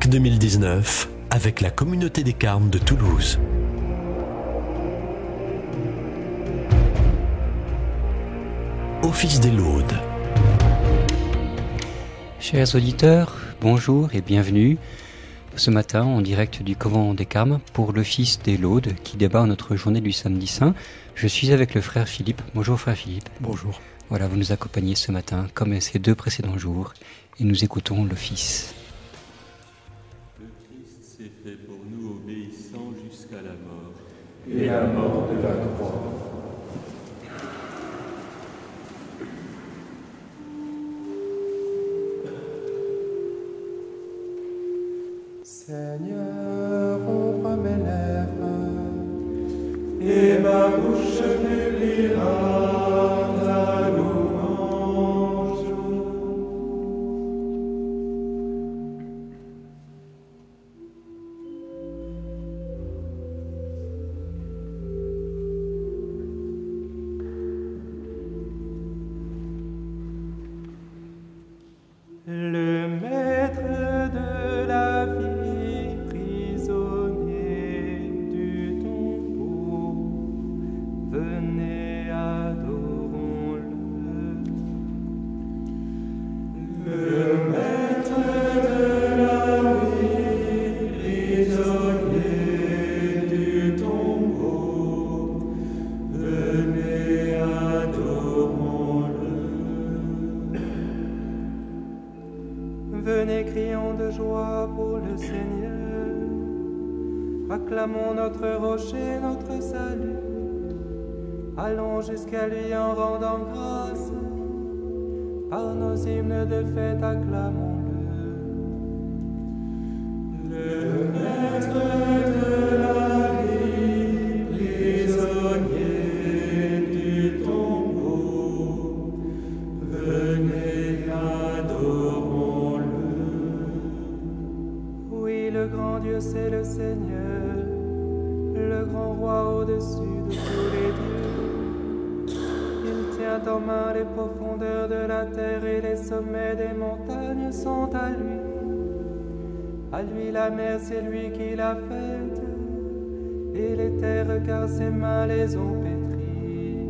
Pâques 2019 avec la communauté des Carmes de Toulouse. Office des Laudes. Chers auditeurs, bonjour et bienvenue ce matin en direct du Couvent des Carmes pour l'Office des Laudes qui débat notre journée du samedi saint. Je suis avec le frère Philippe. Bonjour frère Philippe. Bonjour. Voilà, vous nous accompagnez ce matin comme ces deux précédents jours et nous écoutons l'Office. Le Christ s'est fait pour nous obéissant jusqu'à la mort. Et la mort de la croix. Seigneur, ouvre mes lèvres, Et ma bouche publiera ta louange. le maître de la vie, prisonnier du tombeau, venez adorons-le. Le maître de la vie, prisonnier du tombeau, venez adorons-le. Venez, crions de joie pour le Seigneur, acclamons notre rocher, notre salut. Allons jusqu'à lui en rendant grâce, par nos hymnes de fête acclamons-le. Le maître de la vie, prisonnier du tombeau, venez adorons-le. Oui, le grand Dieu c'est le Seigneur, le grand roi au-dessus de tous les dieux. Il tient en main les profondeurs de la terre et les sommets des montagnes sont à lui. À lui la mer, c'est lui qui l'a faite, et les terres car ses mains les ont pétries.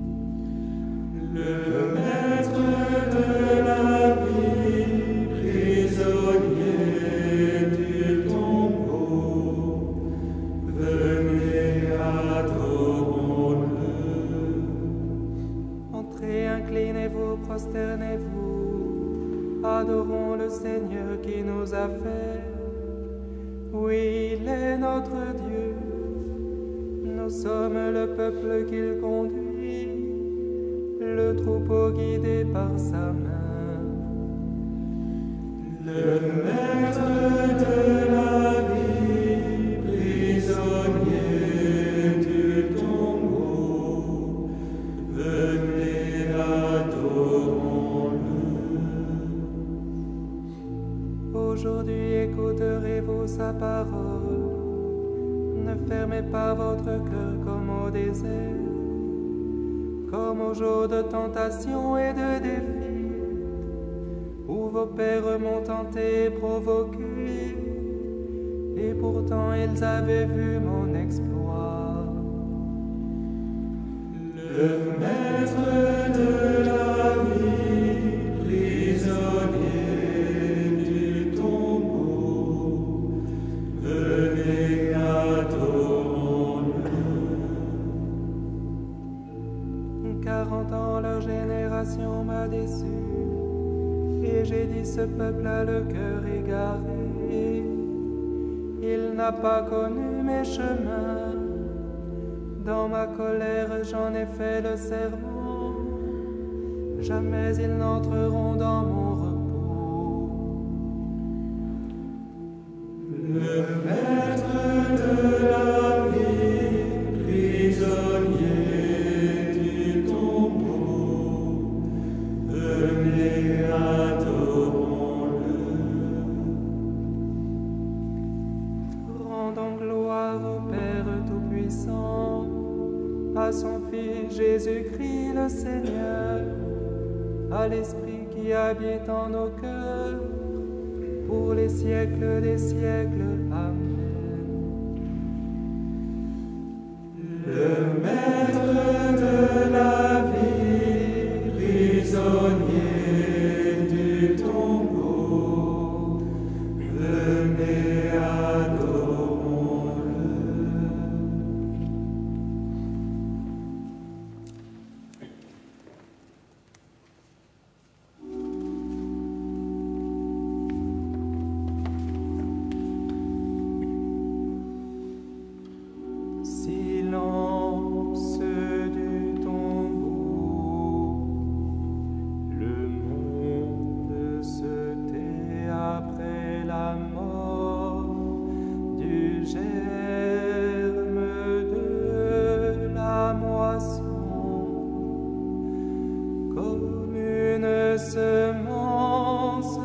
Le maître de la vie, prisonnier du tombeau, venez adorons-le. Entrez, inclinez-vous, prosternez-vous, adorons le Seigneur qui nous a fait. Oui, il est notre Dieu, nous sommes le peuple qu'il conduit, le troupeau guidé par sa main. Le maître de la vie, prisonnier du tombeau, venez adorons-le. Aujourd'hui écouterez-vous sa parole, ne fermez pas votre cœur comme au désert, comme au jour de tentation et de défi, où vos pères m'ont tenté et provoqué, et pourtant ils avaient vu mon exploit. Le maître de la vie, prisonnier du tombeau, venez adorons-le. 40 ans leur génération m'a déçu, et j'ai dit ce peuple a le cœur égaré. Il n'a pas connu mes chemins, dans ma colère j'en ai fait le serment, jamais ils n'entreront dans mon repos. Le maître de la vie, prisonnier du tombeau, venez adorons-le. Rendons gloire au Père Tout-Puissant, à son Fils Jésus-Christ le Seigneur, à l'Esprit qui habite en nos cœurs, pour les siècles des siècles. Amen. Le maître de la vie, prisonnier du tombeau, venez adorons-le. Silence du tombeau, le monde se tait après la mort du germe de la moisson, comme une semence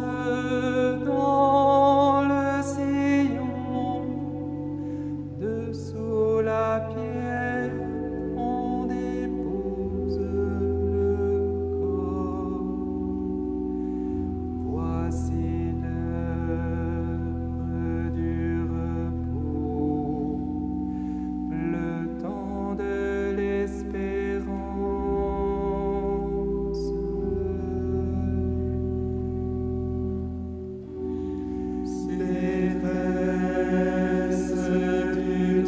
dans le sillon. Dessous la pierre, on dépose le corps. Voici l'heure du repos, le temps de l'espérance. Maîtresse du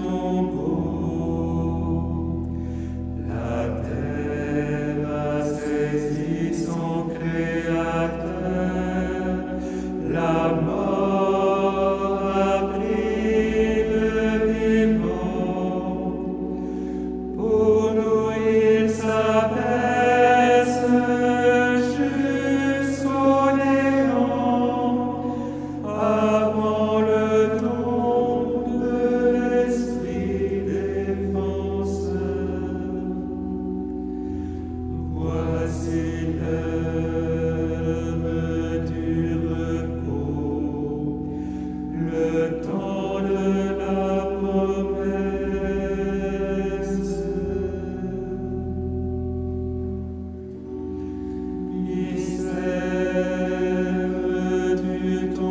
tombeau, la terre a saisi son créateur, la mort a pris le vivant. Pour nous il s'abaisse jusqu'au néant, avant le don de l'esprit défenseur. Voici l'heure du repos, le temps de la promesse. Mystère du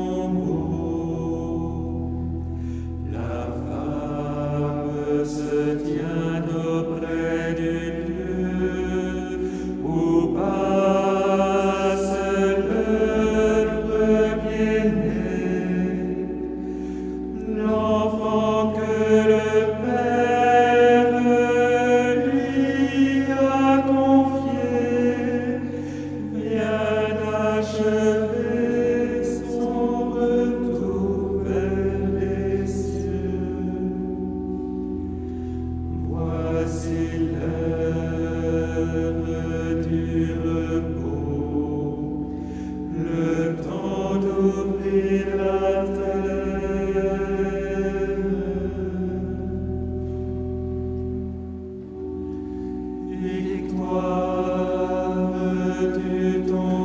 tombeau, la femme se tient auprès du lieu où passe le premier-né, l'enfant que le Père lui a confié, vient d'achever son retour vers les cieux. Voici l'heure du repos, le temps d'ouvrir la terre. Victoire du tombeau.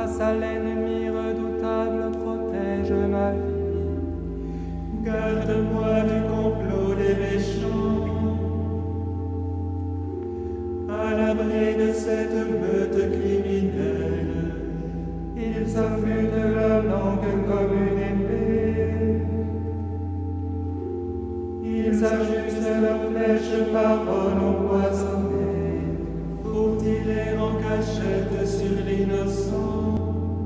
Face à l'ennemi redoutable, protège ma vie. Garde-moi du complot des méchants, à l'abri de cette meute criminelle. Ils affûtent leur langue comme une épée, ils ajustent leurs flèches, paroles empoisonnées, pour tirer en cachette sur l'innocent.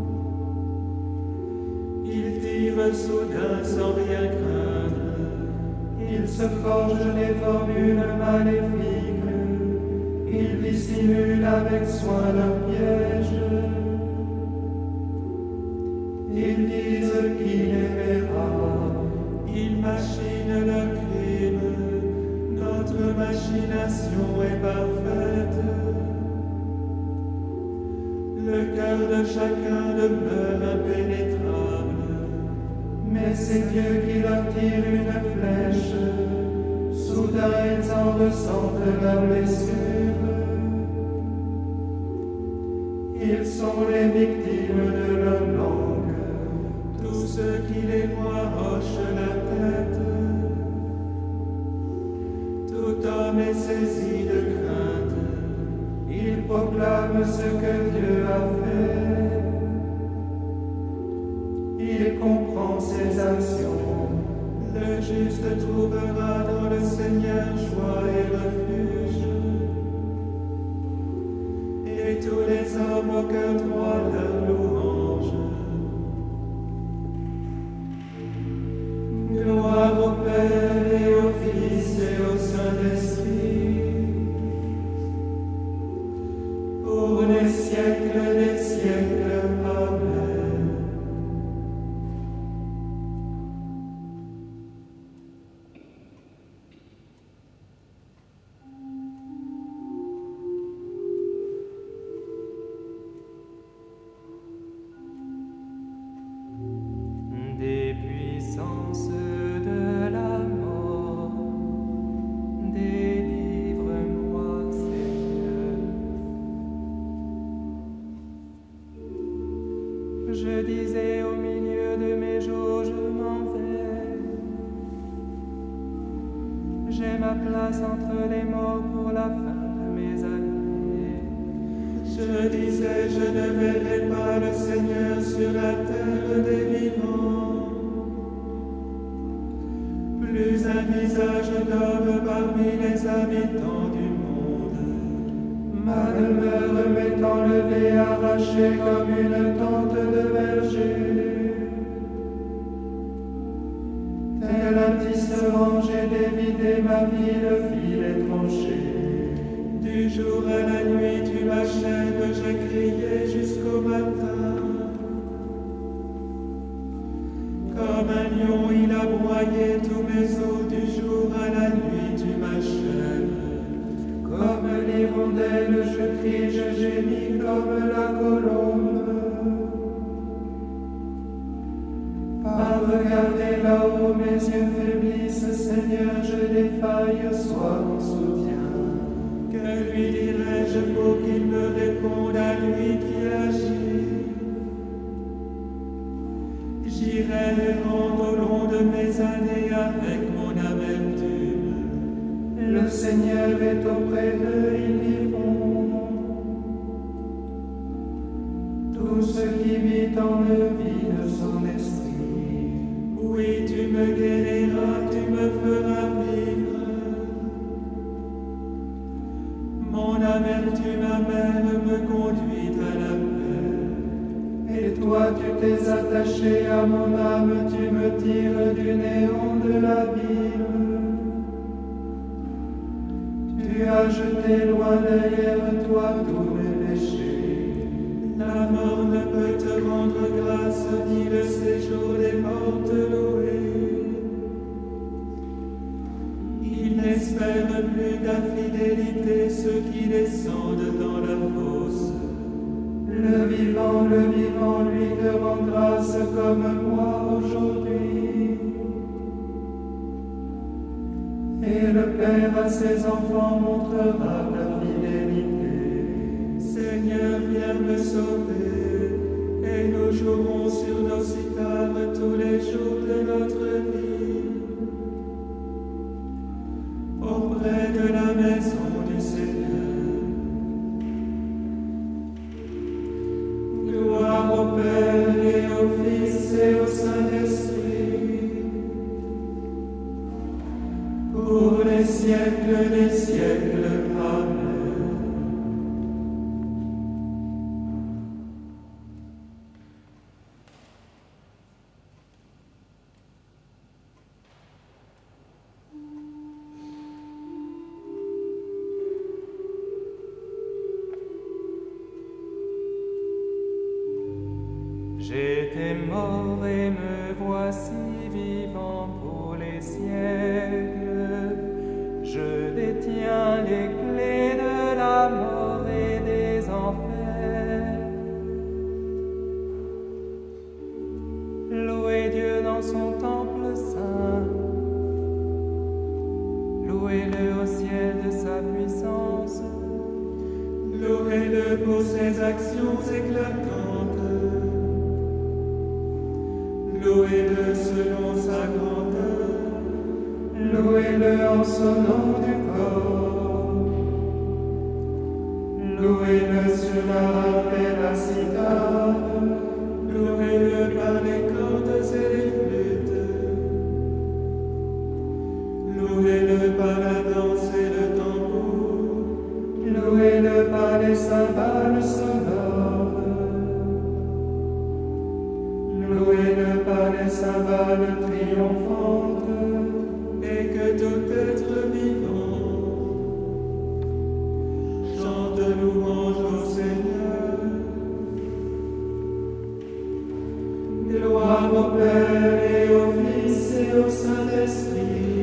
Ils tirent soudain sans rien craindre, ils se forgent des formules maléfiques, ils dissimulent avec soin leurs pièges. Ils disent qu'il les verra, ils machinent leur crime, notre machination est parfaite. Le cœur de chacun demeure impénétrable, mais c'est Dieu qui leur tire une flèche, soudain ils en ressentent la blessure. Ils sont les victimes de leur langue, tous ceux qui les voient hochent la tête. Tout homme est saisi de crainte, il proclame ce que Dieu a fait. Il comprend ses actions, le juste trouvera dans le Seigneur joie et refuge. Et tous les hommes au cœur droit leur louange. Gloire au Père et au Fils et au Saint-Esprit, pour les siècles des siècles. Amen. Des puissances de la mort, délivre-moi, Seigneur. Je disais au milieu de mes jours, je m'en vais. J'ai ma place entre les morts pour la fin de mes années. Je disais, je ne verrai pas le Seigneur sur la terre des vivants. Plus un visage d'homme parmi les habitants du monde. Ma demeure m'est enlevée, arrachée comme une tente de berger. Tel un tisserand, j'ai dévidé ma vie, le fil est tranché. Du jour à la nuit, tu m'achèves, j'ai crié jusqu'au matin. Comme un lion, il a broyé tous mes os, du jour à la nuit, tu m'achèves. Comme l'hirondelle, je crie, je gémis comme la colombe. Par regarder là-haut, mes yeux faiblissent, Seigneur, je défaille, sois mon soutien. Que lui dirai-je pour qu'il me réponde, à lui qui agit? J'irai rendre au long de mes années avec mon amertume. Le Seigneur est auprès d'eux, ils vivront. Tout ce qui vit en eux vit de son esprit. Oui, tu me guériras, tu me feras vivre. Mon amertume amère me conduit à la paix. Et toi, tu t'es attaché à mon âme, tu me tires du néant de l'abîme. Tu as jeté loin derrière toi tous mes péchés. La mort ne peut te rendre grâce, ni le séjour des morts te louer. Ils n'espèrent plus ta fidélité, ceux qui descendent dans la fosse. Le vivant, lui te rend grâce comme moi aujourd'hui. Et le Père à ses enfants montrera ta fidélité. Seigneur, viens me sauver, jouerons sur nos cithares tous les jours de notre vie, auprès de la maison du Seigneur. Gloire au Père et au Fils et au Saint-Esprit, pour les siècles des siècles. Amen. J'étais mort et me voici vivant pour les siècles. Je détiens les clés de la mort et des enfers. Louez Dieu dans son temple saint. Louez-le au ciel de sa puissance. Louez-le pour ses actions éclatantes. Louez-le selon sa grandeur, louez-le en sonnant du corps, louez-le sur la harpe et la cithare, louez-le par les cordes et les flûtes, louez-le par la danse et le tambour, louez-le par les cymbales sonores. Louez-le par les cymbales triomphantes, et que tout être vivant chante louange au Seigneur. Gloire au Père et au Fils et au Saint-Esprit,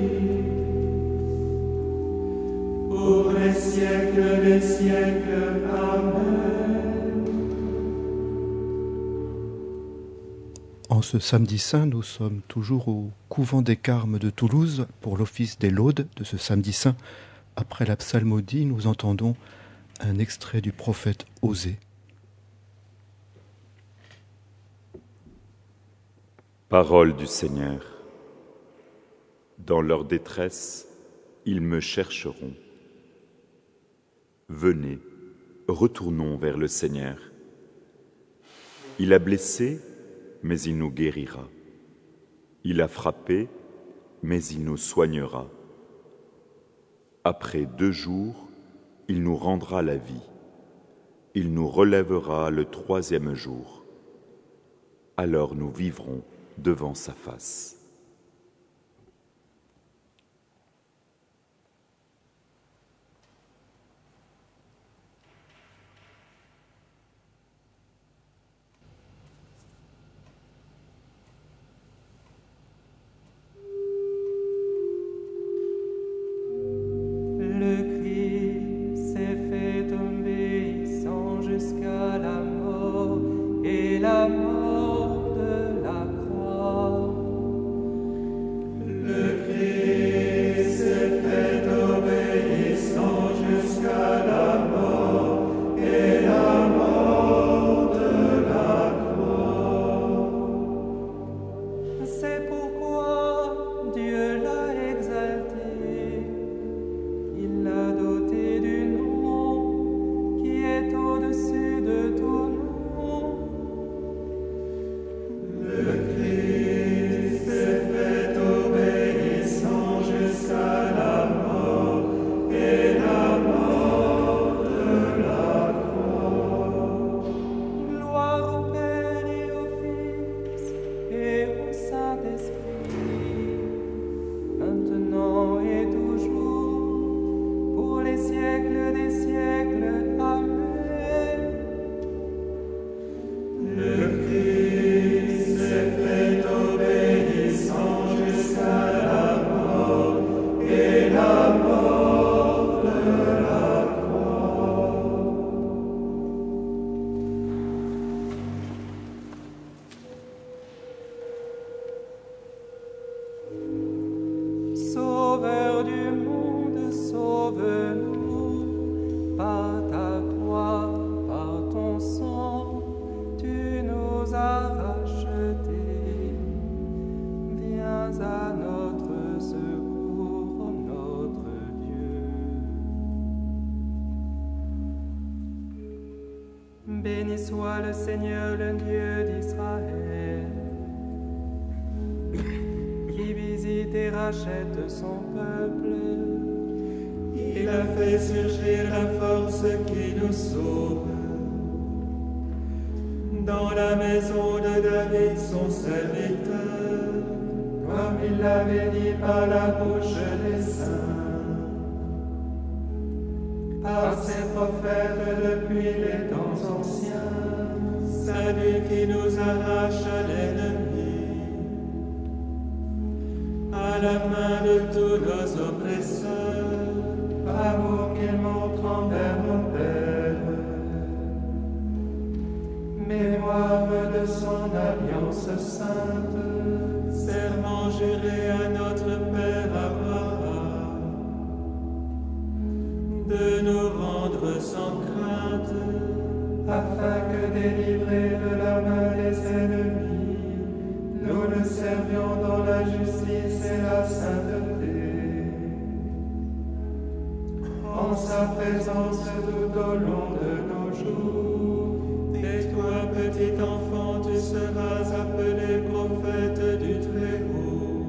pour les siècles des siècles. Amen. En ce samedi saint, nous sommes toujours au couvent des Carmes de Toulouse pour l'office des laudes de ce samedi saint. Après la psalmodie, nous entendons un extrait du prophète Osée. Parole du Seigneur. Dans leur détresse, ils me chercheront. Venez, retournons vers le Seigneur. Il a blessé, mais il nous guérira. Il a frappé, mais il nous soignera. Après 2 jours, il nous rendra la vie. Il nous relèvera le 3e jour. Alors nous vivrons devant sa face. La mort de la croix. La Béni soit le Seigneur, le Dieu d'Israël, qui visite et rachète son peuple. Il a fait surgir la force qui nous sauve. Dans la maison de David, son serviteur, comme il l'avait dit par la bouche des saints, par ses prophètes depuis les temps anciens, salut qui nous arrache à l'ennemi, à la main de tous nos oppresseurs, amour qu'il montre envers nos pères, mémoire de son alliance sainte, serment juré à notre Père Abraham, de nous rendre sans crainte, afin que délivrés de la main des ennemis, nous le servions dans la justice et la sainteté. En sa présence tout au long de nos jours, et toi, petit enfant, tu seras appelé prophète du Très-Haut.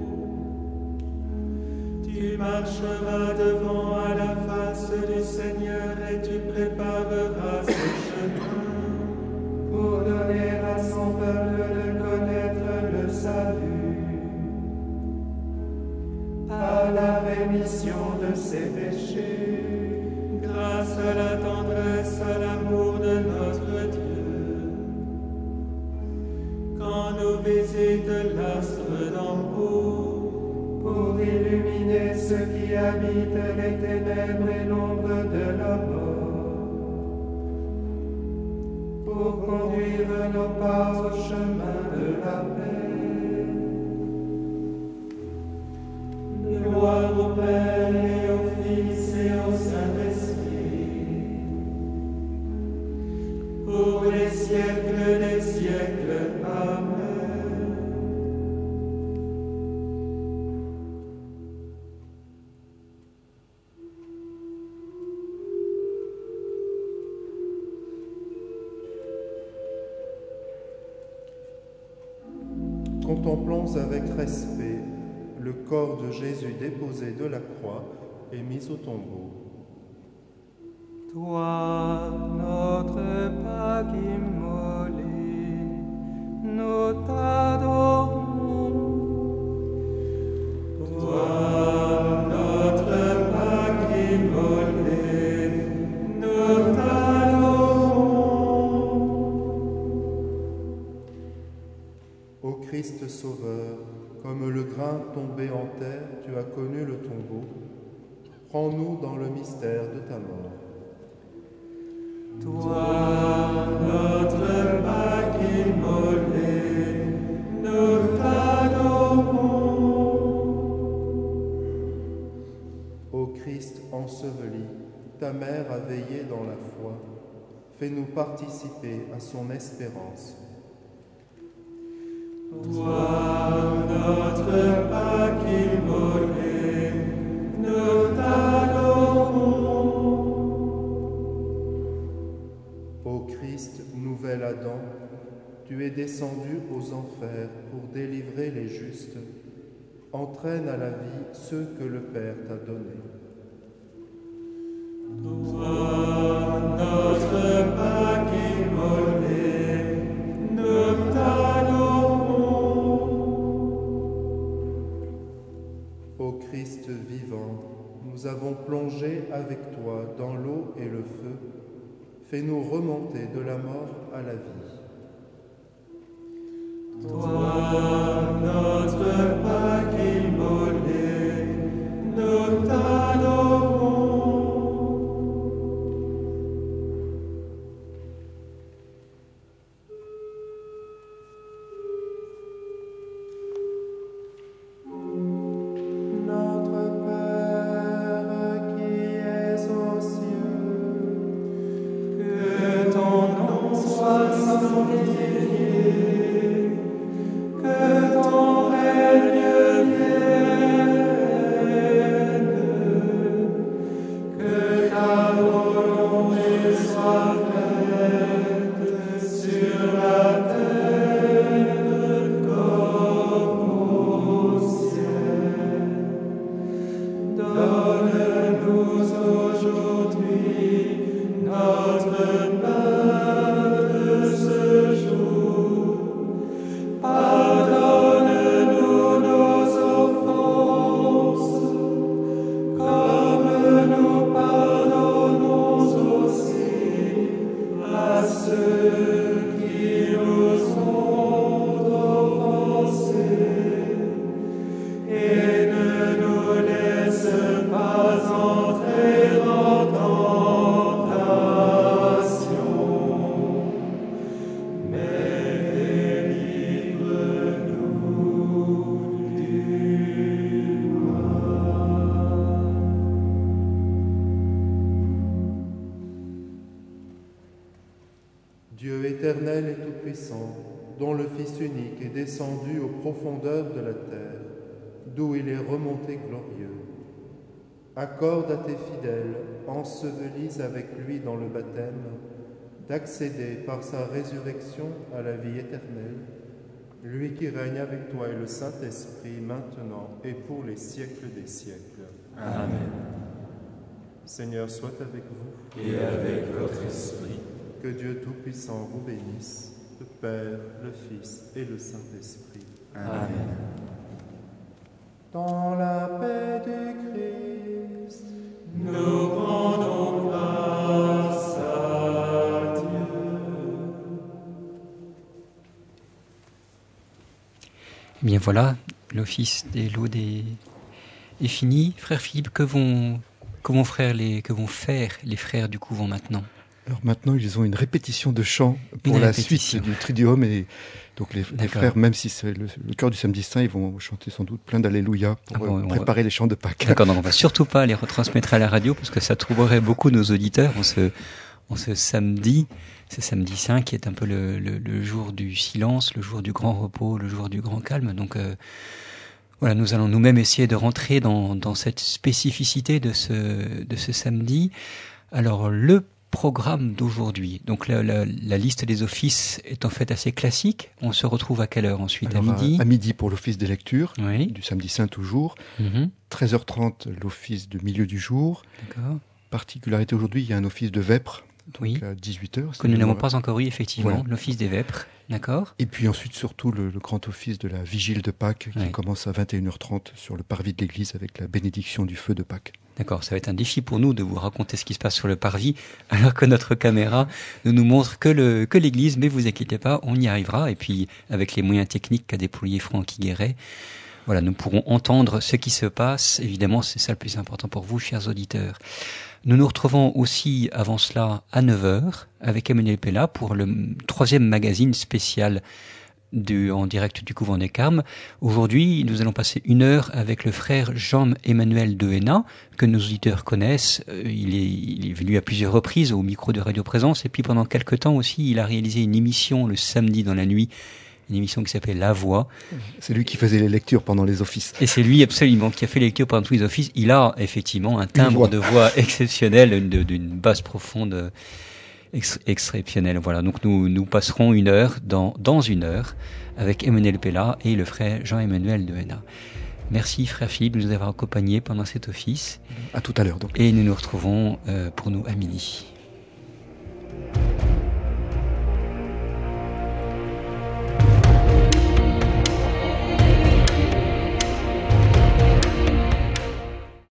Tu marcheras devant à la face du Seigneur et tu prépareras ses chemins pour donner à son peuple de connaître le salut par la rémission de ses péchés, grâce à la tendresse, à l'amour de notre Dieu. Quand nous visite l'astre d'en haut, pour illuminer ceux qui habitent les ténèbres et l'ombre de la mort, pour conduire nos pas au chemin de la paix. Gloire au Père et au Fils et au Saint-Esprit, pour les siècles des siècles. Amen. Contemplons avec respect le corps de Jésus déposé de la croix et mis au tombeau. Toi, notre Pâque immolé, nous t'adorons. Toi, notre Pâque immolé, nous t'adorons. Ô Christ Sauveur, comme le grain tombé en terre, tu as connu le tombeau. Prends-nous dans le mystère de ta mort. Toi, notre Pâque immolé, nous t'adorons. Ô Christ enseveli, ta mère a veillé dans la foi. Fais-nous participer à son espérance. Toi, notre Pâque immolé, nous t'adorons. Ô Christ, nouvel Adam, tu es descendu aux enfers pour délivrer les justes. Entraîne à la vie ceux que le Père t'a donnés. Toi, notre Pâque immolé, nous t'adorons. Ô Christ vivant, nous avons plongé avec toi dans l'eau et le feu. Fais-nous remonter de la mort à la vie. Toi, notre Pâque immolé, nous t'adorons. Notre Père qui es aux cieux, Que ton nom soit sanctifié, que Dieu éternel et tout-puissant, dont le Fils unique est descendu aux profondeurs de la terre, d'où il est remonté glorieux, accorde à tes fidèles, ensevelis avec lui dans le baptême, d'accéder par sa résurrection à la vie éternelle, lui qui règne avec toi et le Saint-Esprit maintenant et pour les siècles des siècles. Amen. Seigneur soit avec vous. Et avec votre esprit. Que Dieu Tout-Puissant vous bénisse, le Père, le Fils et le Saint-Esprit. Amen. Dans la paix du Christ, nous rendons grâce à Dieu. Eh bien voilà, l'office des laudes est fini. Frère Philippe, que vont faire les frères du couvent maintenant? Alors maintenant, ils ont une répétition de chant pour la suite du Triduum. Et donc les frères, même si c'est le chœur du Samedi Saint, ils vont chanter sans doute plein d'Alléluia pour préparer les chants de Pâques. D'accord, donc on va surtout pas les retransmettre à la radio parce que ça trouverait beaucoup nos auditeurs en ce samedi. C'est Samedi Saint qui est un peu le jour du silence, le jour du grand repos, le jour du grand calme. Donc voilà, nous allons nous-mêmes essayer de rentrer dans cette spécificité de ce samedi. Alors le programme d'aujourd'hui. Donc la liste des offices est en fait assez classique. On se retrouve à quelle heure ensuite? Alors, à midi? À midi pour l'office des lectures, Oui. du Samedi Saint toujours. 13h30 l'office de milieu du jour. D'accord. Particularité aujourd'hui, il y a un office de vêpres. Donc Oui. à 18h. Que nous n'avons pas encore eu, effectivement, Voilà. l'office des vêpres. D'accord. Et puis ensuite, surtout, le grand office de la vigile de Pâques qui commence à 21h30 sur le parvis de l'église avec la bénédiction du feu de Pâques. D'accord, ça va être un défi pour nous de vous raconter ce qui se passe sur le parvis, alors que notre caméra ne nous montre que l'église, mais vous inquiétez pas, on y arrivera. Et puis, avec les moyens techniques qu'a déployé Francky Guéret, voilà, nous pourrons entendre ce qui se passe. Évidemment, c'est ça le plus important pour vous, chers auditeurs. Nous nous retrouvons aussi avant cela à 9h avec Emmanuel Pella pour le 3e magazine spécial en direct du Couvent des Carmes. Aujourd'hui, nous allons passer 1 heure avec le frère Jean-Emmanuel de Hénin, que nos auditeurs connaissent. Il est venu à plusieurs reprises au micro de Radio Présence, et puis pendant quelque temps aussi, il a réalisé une émission le samedi dans la nuit, une émission qui s'appelle La Voix. C'est lui qui faisait les lectures pendant les offices. Et c'est lui absolument qui a fait les lectures pendant tous les offices. Il a effectivement un timbre de voix exceptionnel, d'une basse profonde exceptionnelle. Voilà, donc nous passerons 1 heure dans 1 heure avec Emmanuel Pella et le frère Jean-Emmanuel de Hénin. Merci frère Philippe de nous avoir accompagnés pendant cet office. À tout à l'heure donc. Et nous nous retrouvons pour nous à midi.